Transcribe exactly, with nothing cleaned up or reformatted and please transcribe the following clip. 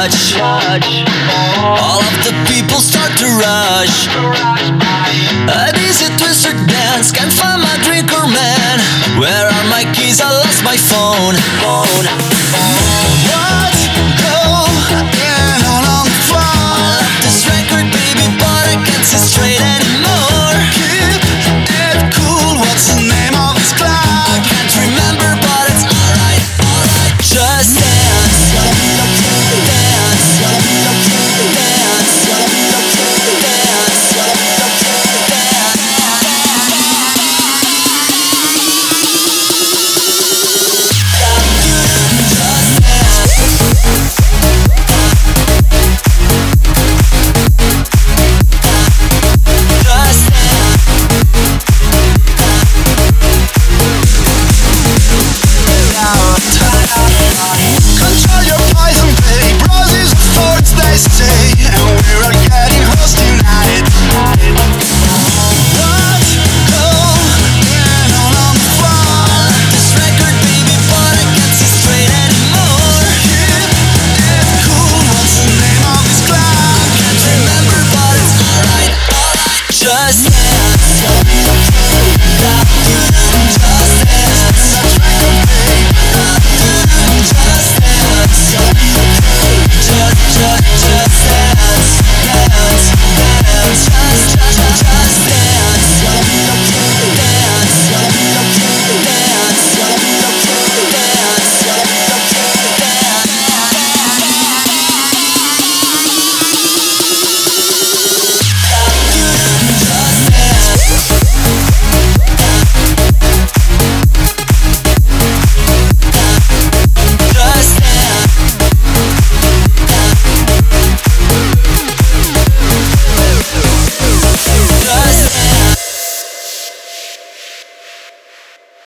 touch. All of the people start to rush. A dizzy twister dance, can't find my drink or man. Where are my keys? I lost my phone.